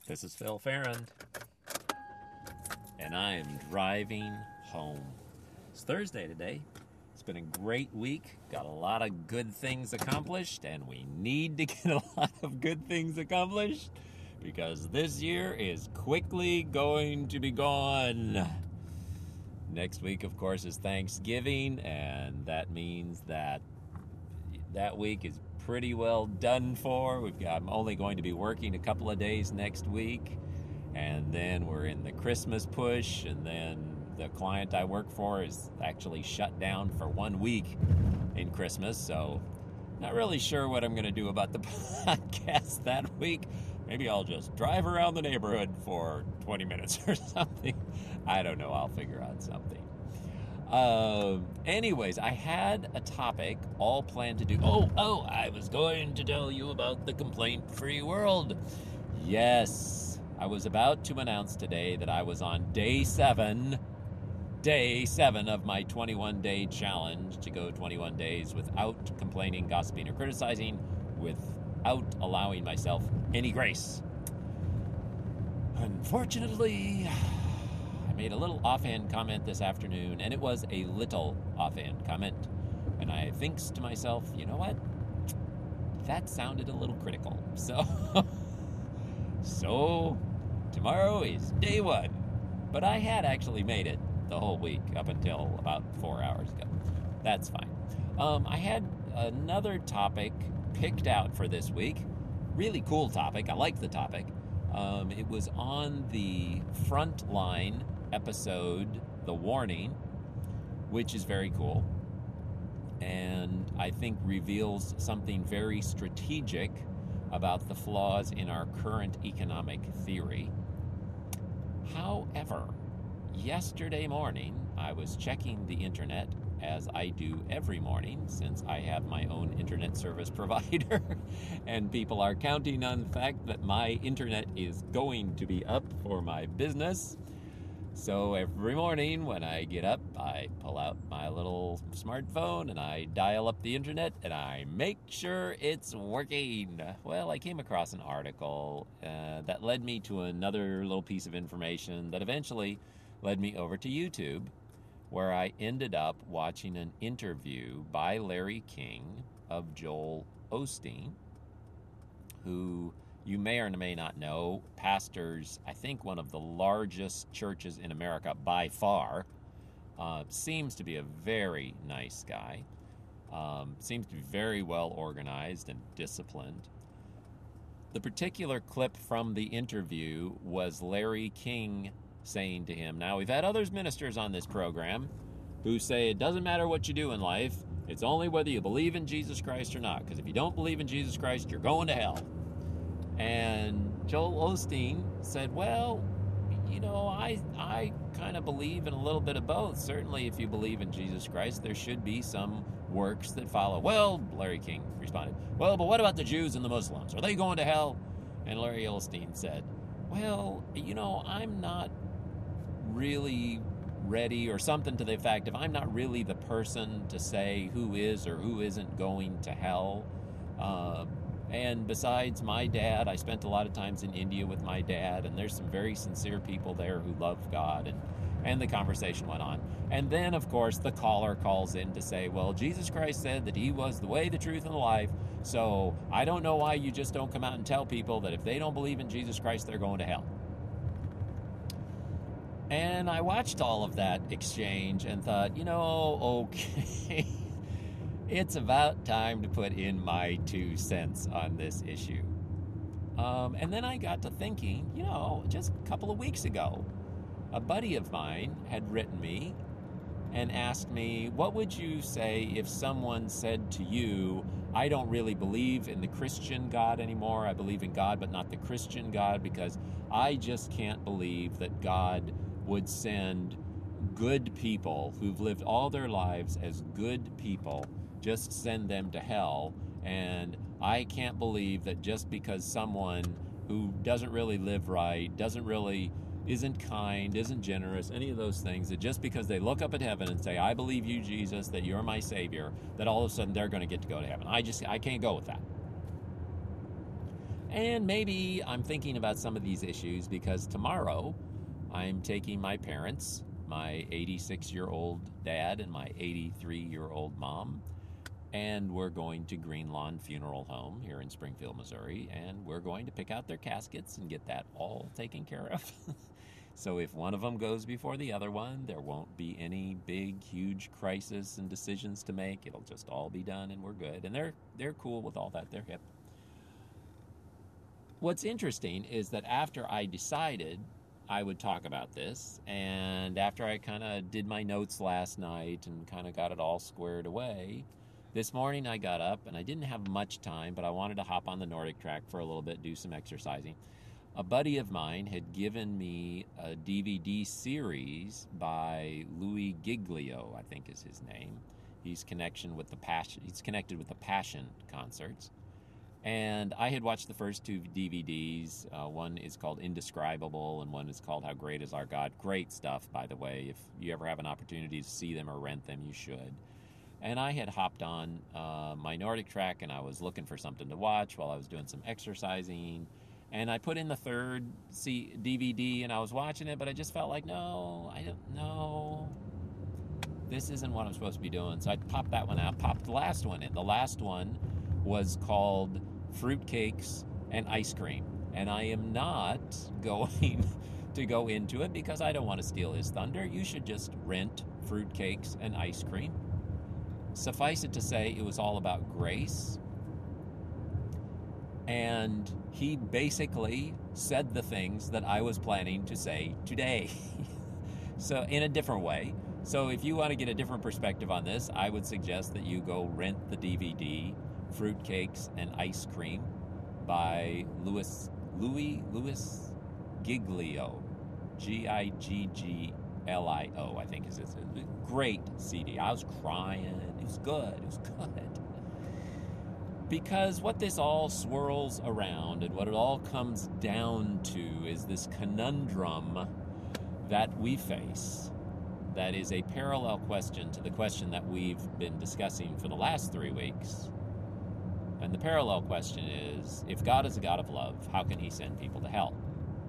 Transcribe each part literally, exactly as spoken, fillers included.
This is Phil Farron, and I am driving home. It's Thursday today. It's been a great week. Got a lot of good things accomplished, and we need to get a lot of good things accomplished because this year is quickly going to be gone. Next week, of course, is Thanksgiving, and that means that that week is pretty well done for. We've got, I'm only going to be working a couple of days next week, and then we're in the Christmas push, and then the client I work for is actually shut down for one week in Christmas, so not really sure what I'm going to do about the podcast that week. Maybe I'll just drive around the neighborhood for twenty minutes or something. I don't know. I'll figure out something. Uh, anyways, I had a topic all planned to do. Oh, oh, I was going to tell you about the complaint-free world. Yes, I was about to announce today that I was on day seven, day seven of my twenty-one day challenge to go twenty-one days without complaining, gossiping, or criticizing, without allowing myself any grace. Unfortunately, I made a little offhand comment this afternoon, and it was a little offhand comment. And I thinks to myself, you know what? That sounded a little critical. So, so tomorrow is day one. But I had actually made it the whole week up until about four hours ago. That's fine. Um, I had another topic picked out for this week. Really cool topic. I like the topic. Um, it was on the Frontline episode, The Warning, which is very cool, and I think reveals something very strategic about the flaws in our current economic theory. However, yesterday morning, I was checking the internet, as I do every morning, since I have my own internet service provider, and people are counting on the fact that my internet is going to be up for my business. So every morning when I get up, I pull out my little smartphone and I dial up the internet and I make sure it's working. Well, I came across an article uh, that led me to another little piece of information that eventually led me over to YouTube, where I ended up watching an interview by Larry King of Joel Osteen, who you may or may not know, pastors, I think, one of the largest churches in America by far. Uh, seems to be a very nice guy. Um, seems to be very well organized and disciplined. The particular clip from the interview was Larry King saying to him, now, we've had other ministers on this program who say it doesn't matter what you do in life, it's only whether you believe in Jesus Christ or not, because if you don't believe in Jesus Christ, you're going to hell. And Joel Osteen said, well, you know, I I kind of believe in a little bit of both. Certainly, if you believe in Jesus Christ, there should be some works that follow. Well, Larry King responded, well, but what about the Jews and the Muslims? Are they going to hell? And Larry Osteen said, well, you know, I'm not really ready, or something to the effect of, I'm not really the person to say who is or who isn't going to hell. Uh, And besides my dad, I spent a lot of times in India with my dad, and there's some very sincere people there who love God, and, and the conversation went on. And then, of course, the caller calls in to say, well, Jesus Christ said that he was the way, the truth, and the life, so I don't know why you just don't come out and tell people that if they don't believe in Jesus Christ, they're going to hell. And I watched all of that exchange and thought, you know, okay, it's about time to put in my two cents on this issue. Um, and then I got to thinking, you know, just a couple of weeks ago, a buddy of mine had written me and asked me, what would you say if someone said to you, I don't really believe in the Christian God anymore. I believe in God, but not the Christian God, because I just can't believe that God would send good people who've lived all their lives as good people, just send them to hell. And I can't believe that just because someone who doesn't really live right, doesn't really, isn't kind, isn't generous, any of those things, that just because they look up at heaven and say, I believe you, Jesus, that you're my Savior, that all of a sudden they're going to get to go to heaven. I just, I can't go with that. And maybe I'm thinking about some of these issues because tomorrow I'm taking my parents, my eighty-six-year-old dad and my eighty-three-year-old mom, and we're going to Green Lawn Funeral Home here in Springfield, Missouri, and we're going to pick out their caskets and get that all taken care of. So if one of them goes before the other one, there won't be any big, huge crisis and decisions to make. It'll just all be done and we're good. And they're they're cool with all that. They're hip. What's interesting is that after I decided I would talk about this, and after I kind of did my notes last night and kind of got it all squared away, this morning I got up and I didn't have much time, but I wanted to hop on the Nordic track for a little bit, do some exercising. A buddy of mine had given me a D V D series by Louis Giglio, I think is his name. He's connection with the Passion. He's connected with the Passion concerts. And I had watched the first two D V Ds. Uh, one is called Indescribable, and one is called How Great Is Our God. Great stuff, by the way. If you ever have an opportunity to see them or rent them, you should. And I had hopped on uh, my Nordic track, and I was looking for something to watch while I was doing some exercising. And I put in the third C- D V D, and I was watching it, but I just felt like, no, I don't know. This isn't what I'm supposed to be doing. So I popped that one out, popped the last one in. The last one was called Fruitcakes and Ice Cream. And I am not going to go into it because I don't want to steal his thunder. You should just rent Fruitcakes and Ice Cream. Suffice it to say, it was all about grace. And he basically said the things that I was planning to say today. So in a different way. So if you want to get a different perspective on this, I would suggest that you go rent the D V D Fruitcakes and Ice Cream by Louis Louis Louis Giglio, G I G G L I O, I think is his. Great C D. I was crying. It was good. It was good. Because what this all swirls around and what it all comes down to is this conundrum that we face that is a parallel question to the question that we've been discussing for the last three weeks. And the parallel question is, if God is a God of love, how can he send people to hell?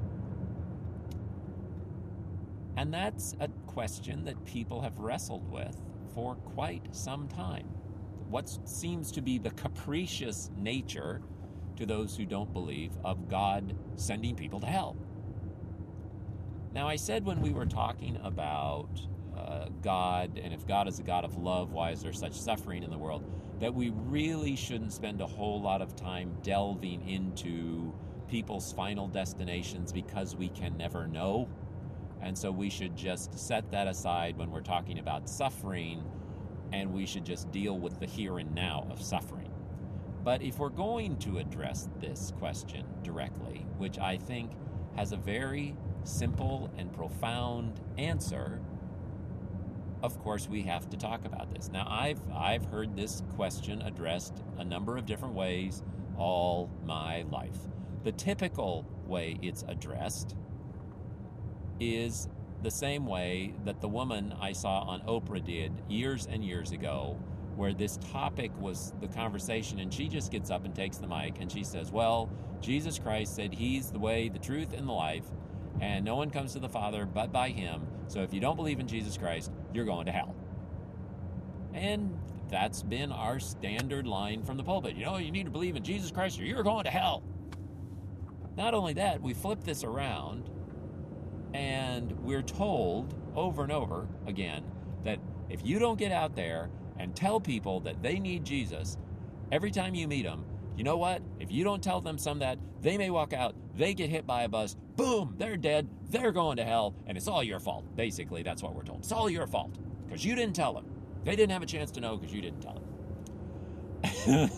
And that's a question that people have wrestled with for quite some time. What seems to be the capricious nature, to those who don't believe, of God sending people to hell. Now, I said when we were talking about uh, God, and if God is a God of love, why is there such suffering in the world, that we really shouldn't spend a whole lot of time delving into people's final destinations because we can never know. And so we should just set that aside when we're talking about suffering, and we should just deal with the here and now of suffering. But if we're going to address this question directly, which I think has a very simple and profound answer, of course we have to talk about this. Now, I've I've heard this question addressed a number of different ways all my life. The typical way it's addressed is the same way that the woman I saw on Oprah did years and years ago, where this topic was the conversation, and she just gets up and takes the mic and she says, well, Jesus Christ said he's the way, the truth, and the life, and no one comes to the Father but by him. So if you don't believe in Jesus Christ, you're going to hell. And that's been our standard line from the pulpit. You know, you need to believe in Jesus Christ or you're going to hell. Not only that, we flip this around and we're told over and over again that if you don't get out there and tell people that they need Jesus every time you meet them, you know what? If you don't tell them some of that, they may walk out, they get hit by a bus, boom, they're dead, they're going to hell, and it's all your fault. Basically, that's what we're told. It's all your fault because you didn't tell them. They didn't have a chance to know because you didn't tell them.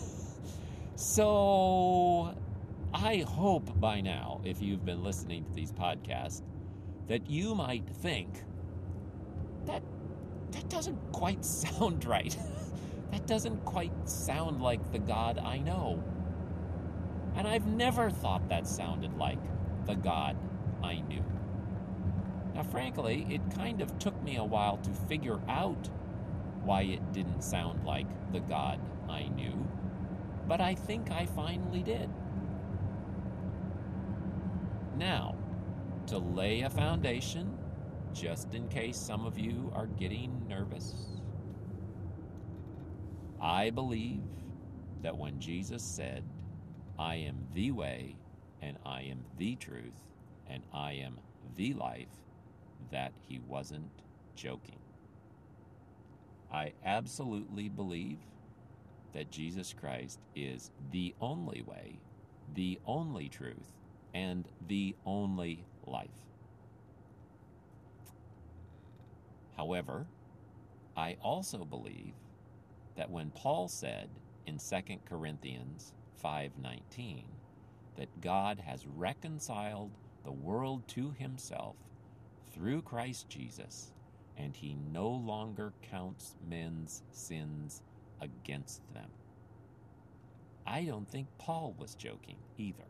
So I hope by now, if you've been listening to these podcasts, that you might think that that doesn't quite sound right. That doesn't quite sound like the God I know. And I've never thought that sounded like the God I knew. Now, frankly, it kind of took me a while to figure out why it didn't sound like the God I knew, but I think I finally did. Now, to lay a foundation, just in case some of you are getting nervous, I believe that when Jesus said, I am the way, and I am the truth, and I am the life, that he wasn't joking. I absolutely believe that Jesus Christ is the only way, the only truth, and the only life. However, I also believe that when Paul said in Second Corinthians five nineteen that God has reconciled the world to himself through Christ Jesus, and he no longer counts men's sins against them, I don't think Paul was joking either.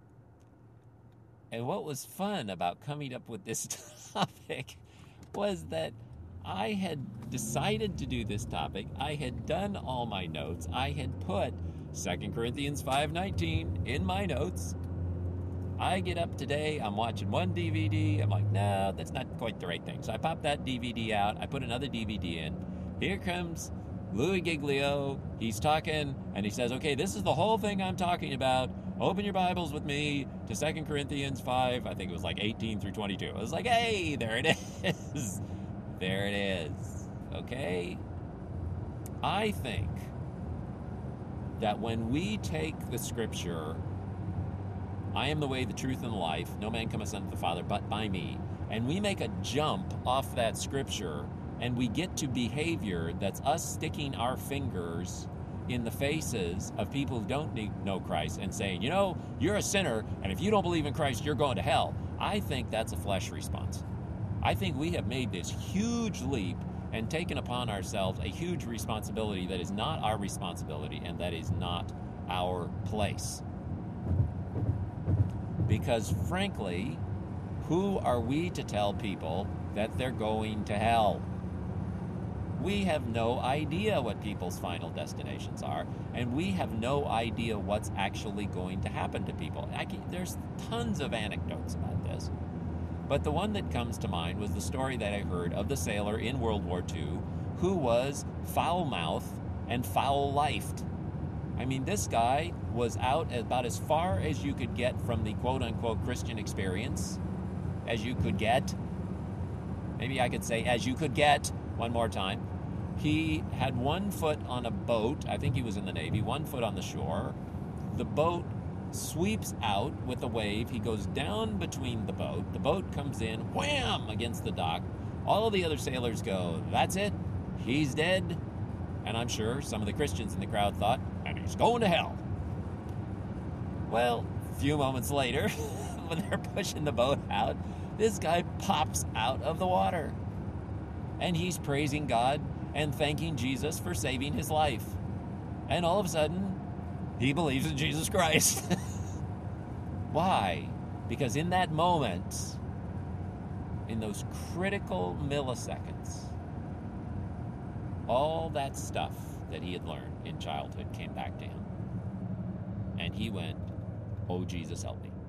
And what was fun about coming up with this topic was that I had decided to do this topic. I had done all my notes. I had put Second Corinthians five nineteen in my notes. I get up today, I'm watching one D V D. I'm like, no, that's not quite the right thing. So I pop that D V D out. I put another D V D in. Here comes Louis Giglio. He's talking, and he says, okay, this is the whole thing I'm talking about. Open your Bibles with me to Second Corinthians five. I think it was like eighteen through twenty-two. I was like, hey, there it is. There it is. Okay? I think that when we take the scripture, I am the way, the truth, and the life, no man cometh unto the Father but by me, and we make a jump off that scripture, and we get to behavior that's us sticking our fingers in the faces of people who don't need, know Christ and saying, you know, you're a sinner, and if you don't believe in Christ, you're going to hell. I think that's a flesh response. I think we have made this huge leap and taken upon ourselves a huge responsibility that is not our responsibility and that is not our place. Because frankly, who are we to tell people that they're going to hell? We have no idea what people's final destinations are, and we have no idea what's actually going to happen to people. I can, there's tons of anecdotes about this. But the one that comes to mind was the story that I heard of the sailor in World War Two who was foul-mouthed and foul-lifed. I mean, this guy was out about as far as you could get from the quote-unquote Christian experience, as you could get. Maybe I could say as you could get one more time. He had one foot on a boat. I think he was in the Navy, one foot on the shore. The boat sweeps out with a wave. He goes down between the boat. The boat comes in, wham, against the dock. All of the other sailors go, that's it, he's dead. And I'm sure some of the Christians in the crowd thought, and he's going to hell. Well, a few moments later, when they're pushing the boat out, this guy pops out of the water. And he's praising God and thanking Jesus for saving his life. And all of a sudden, he believes in Jesus Christ. Why? Because in that moment, in those critical milliseconds, all that stuff that he had learned in childhood came back to him. And he went, oh, Jesus, help me.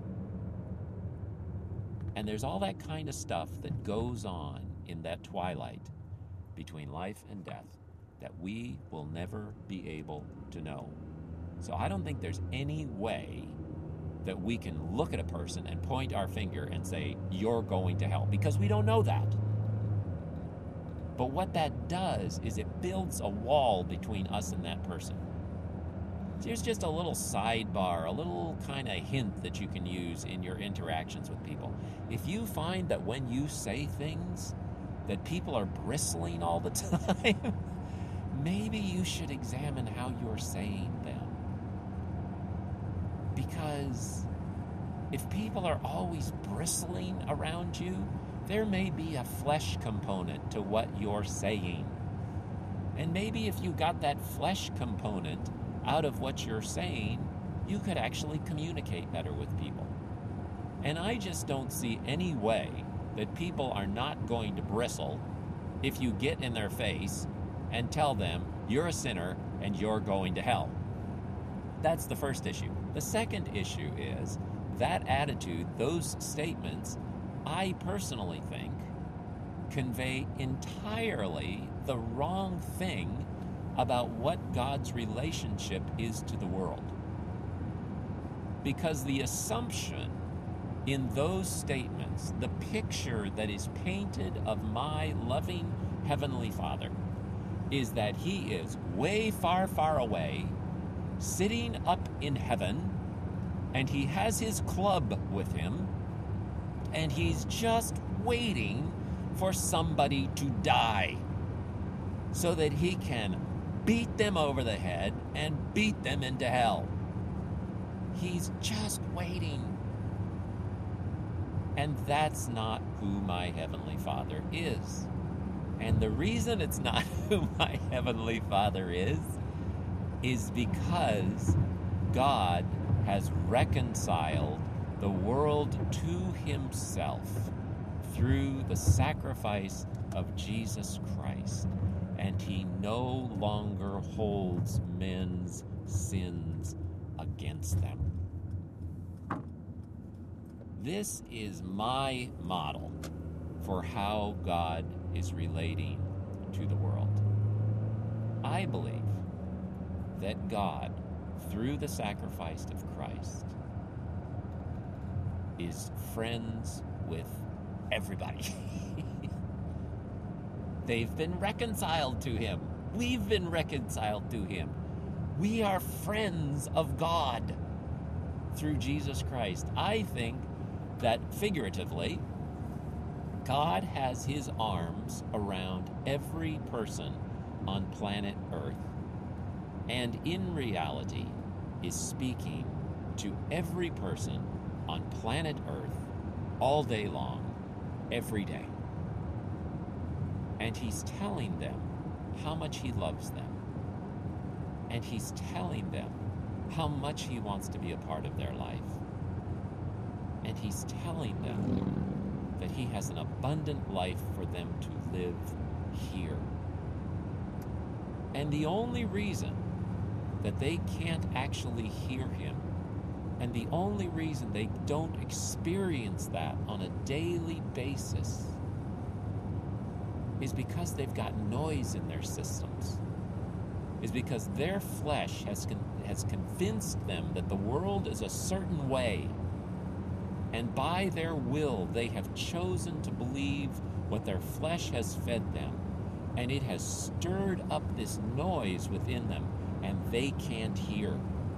And there's all that kind of stuff that goes on in that twilight between life and death that we will never be able to know. So I don't think there's any way that we can look at a person and point our finger and say, you're going to hell, because we don't know that. But what that does is it builds a wall between us and that person. Here's just a little sidebar, a little kind of hint that you can use in your interactions with people. If you find that when you say things that people are bristling all the time, maybe you should examine how you're saying them. Because if people are always bristling around you, there may be a flesh component to what you're saying. And maybe if you got that flesh component out of what you're saying, you could actually communicate better with people. And I just don't see any way that people are not going to bristle if you get in their face and tell them you're a sinner and you're going to hell. That's the first issue. The second issue is that attitude, those statements, I personally think, convey entirely the wrong thing about what God's relationship is to the world. Because the assumption in those statements, the picture that is painted of my loving Heavenly Father, is that He is way far, far away, sitting up in heaven, and He has His club with Him, and He's just waiting for somebody to die so that He can beat them over the head and beat them into hell. He's just waiting. And that's not who my Heavenly Father is. And the reason it's not who my Heavenly Father is, is because God has reconciled the world to Himself through the sacrifice of Jesus Christ. And He no longer holds men's sins against them. This is my model for how God is relating to the world. I believe that God, through the sacrifice of Christ, is friends with everybody. They've been reconciled to Him. We've been reconciled to Him. We are friends of God through Jesus Christ. I think that figuratively, God has His arms around every person on planet Earth, and in reality is speaking to every person on planet Earth all day long, every day. And He's telling them how much He loves them. And He's telling them how much He wants to be a part of their life. And He's telling them that He has an abundant life for them to live here. And the only reason that they can't actually hear Him, and the only reason they don't experience that on a daily basis, is because they've got noise in their systems. Is because their flesh has con- has convinced them that the world is a certain way, and by their will they have chosen to believe what their flesh has fed them, and it has stirred up this noise within them, and they can't hear.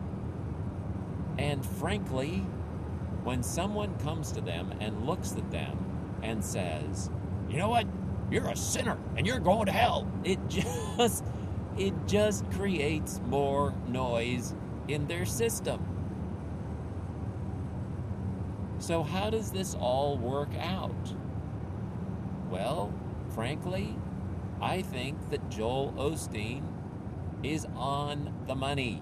And frankly, when someone comes to them and looks at them and says, "You know what? You're a sinner and you're going to hell," it just it just creates more noise in their system. So how does this all work out? Well, frankly, I think that Joel Osteen is on the money.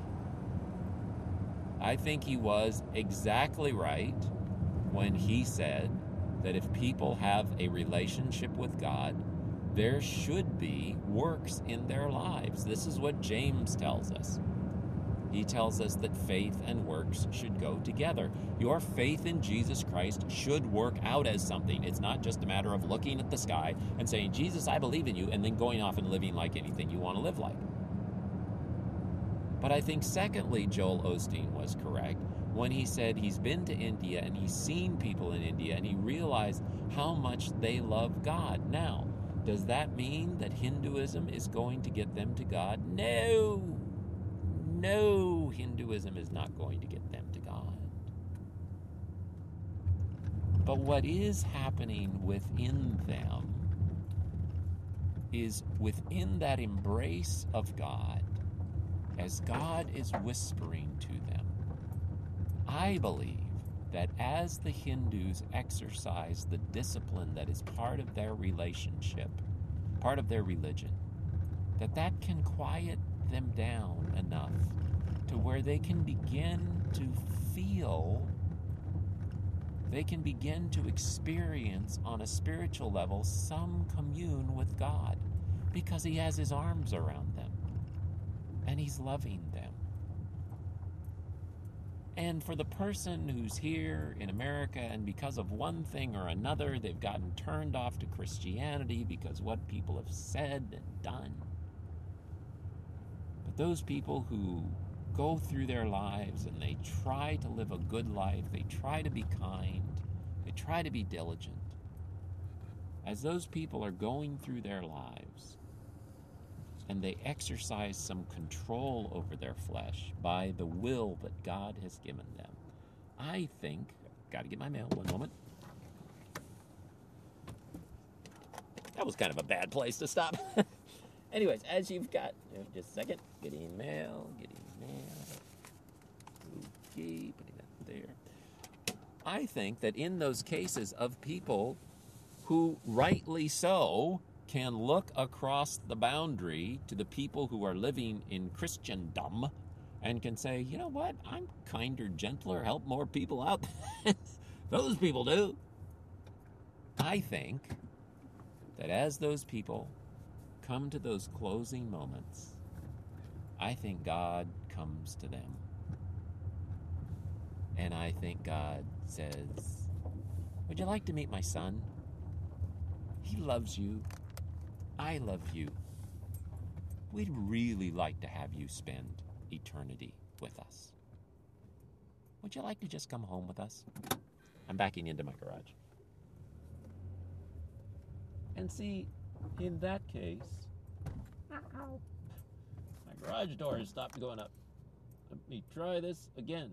I think he was exactly right when he said that if people have a relationship with God, there should be works in their lives. This is what James tells us. He tells us that faith and works should go together. Your faith in Jesus Christ should work out as something. It's not just a matter of looking at the sky and saying, "Jesus, I believe in you," and then going off and living like anything you want to live like. But I think, secondly, Joel Osteen was correct when he said he's been to India and he's seen people in India and he realized how much they love God. Now, does that mean that Hinduism is going to get them to God? No. No, Hinduism is not going to get them to God. But what is happening within them is within that embrace of God, as God is whispering to them. I believe that as the Hindus exercise the discipline that is part of their relationship, part of their religion, that that can quiet them down enough to where they can begin to feel, they can begin to experience on a spiritual level some commune with God, because He has His arms around them and He's loving them. And for the person who's here in America and because of one thing or another, they've gotten turned off to Christianity because what people have said and done. But those people who go through their lives and they try to live a good life, they try to be kind, they try to be diligent. As those people are going through their lives and they exercise some control over their flesh by the will that God has given them, I think, got to get my mail, one moment. That was kind of a bad place to stop. Anyways, as you've got, just a second, getting mail, getting mail. Okay, putting that there. I think that in those cases of people who rightly so can look across the boundary to the people who are living in Christendom and can say, you know what, I'm kinder, gentler, help more people out than those people do. I think that as those people come to those closing moments, I think God comes to them. And I think God says, would you like to meet my son? He loves you. I love you. We'd really like to have you spend eternity with us. Would you like to just come home with us? I'm backing into my garage. And see, in that case, ow, my garage door has stopped going up. Let me try this again.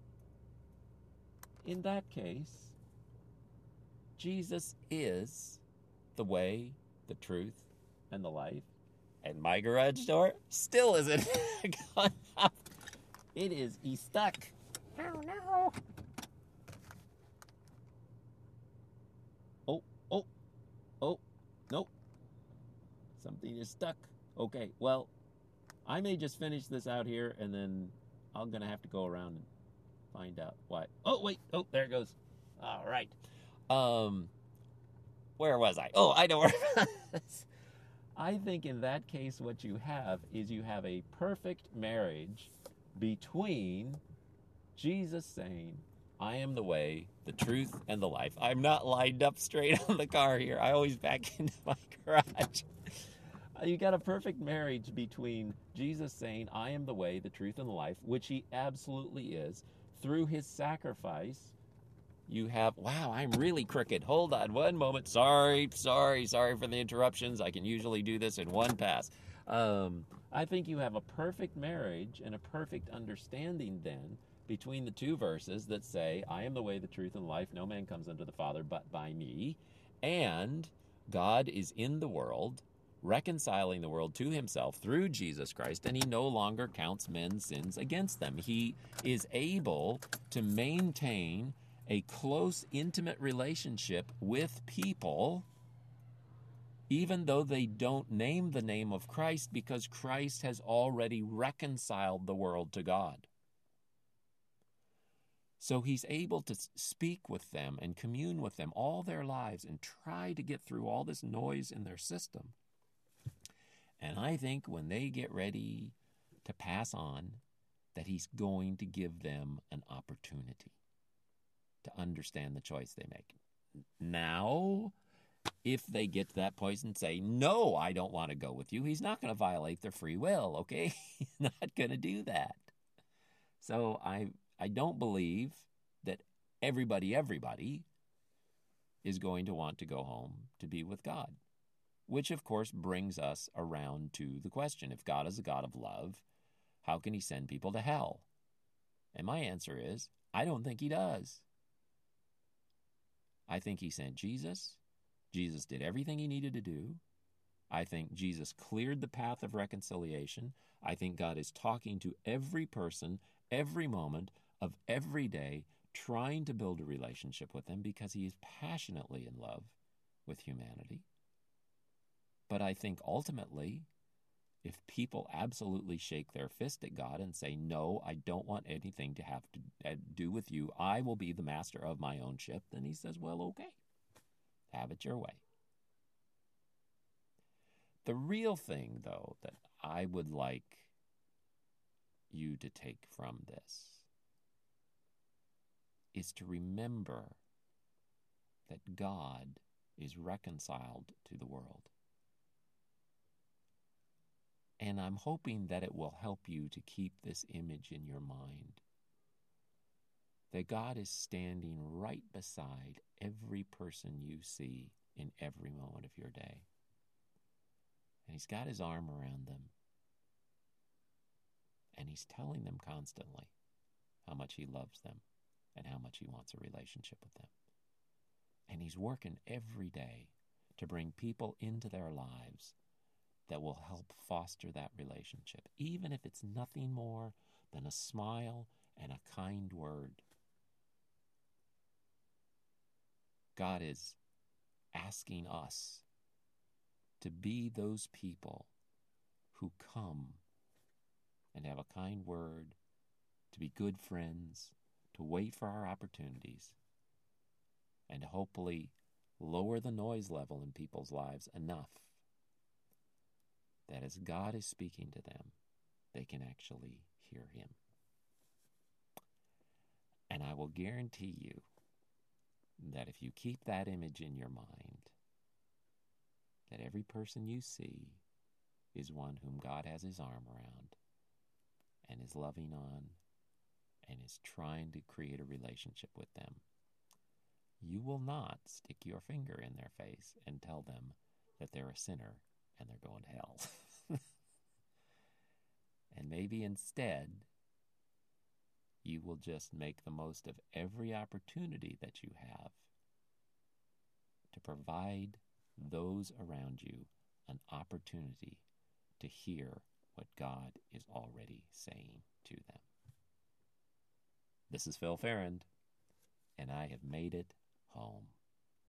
In that case, Jesus is the way, the truth, and the life. And my garage door still isn't going up. It is he's stuck. Oh no. Oh, oh, oh, nope. Something is stuck. Okay, well, I may just finish this out here and then I'm gonna have to go around and find out why. Oh, wait, oh, there it goes. All right. Um, where was I? Oh, I know where I was. I think in that case what you have is you have a perfect marriage between Jesus saying, I am the way, the truth, and the life. I'm not lined up straight on the car here. I always back into my garage. You got a perfect marriage between Jesus saying, I am the way, the truth, and the life, which he absolutely is. Through his sacrifice, you have, wow, I'm really crooked. Hold on one moment. Sorry, sorry, sorry for the interruptions. I can usually do this in one pass. Um, I think you have a perfect marriage and a perfect understanding then between the two verses that say, I am the way, the truth, and life. No man comes unto the Father but by me. And God is in the world, reconciling the world to himself through Jesus Christ, and he no longer counts men's sins against them. He is able to maintain a close, intimate relationship with people, even though they don't name the name of Christ, because Christ has already reconciled the world to God. So he's able to speak with them and commune with them all their lives and try to get through all this noise in their system. And I think when they get ready to pass on, that he's going to give them an opportunity to understand the choice they make. Now, if they get to that point and say, no, I don't want to go with you, he's not going to violate their free will, okay? He's not going to do that. So I I don't believe that everybody, everybody is going to want to go home to be with God, which, of course, brings us around to the question, if God is a God of love, how can he send people to hell? And my answer is, I don't think he does. I think he sent Jesus. Jesus did everything he needed to do. I think Jesus cleared the path of reconciliation. I think God is talking to every person, every moment of every day, trying to build a relationship with them because he is passionately in love with humanity. But I think ultimately, if people absolutely shake their fist at God and say, no, I don't want anything to have to do with you, I will be the master of my own ship, then he says, well, okay, have it your way. The real thing, though, that I would like you to take from this is to remember that God is reconciled to the world. And I'm hoping that it will help you to keep this image in your mind, that God is standing right beside every person you see in every moment of your day. And he's got his arm around them. And he's telling them constantly how much he loves them and how much he wants a relationship with them. And he's working every day to bring people into their lives that will help foster that relationship, even if it's nothing more than a smile and a kind word. God is asking us to be those people who come and have a kind word, to be good friends, to wait for our opportunities, and to hopefully lower the noise level in people's lives enough that as God is speaking to them, they can actually hear him. And I will guarantee you that if you keep that image in your mind, that every person you see is one whom God has his arm around and is loving on and is trying to create a relationship with them, you will not stick your finger in their face and tell them that they're a sinner and they're going to hell. And maybe instead, you will just make the most of every opportunity that you have to provide those around you an opportunity to hear what God is already saying to them. This is Phil Farrand, and I have made it home.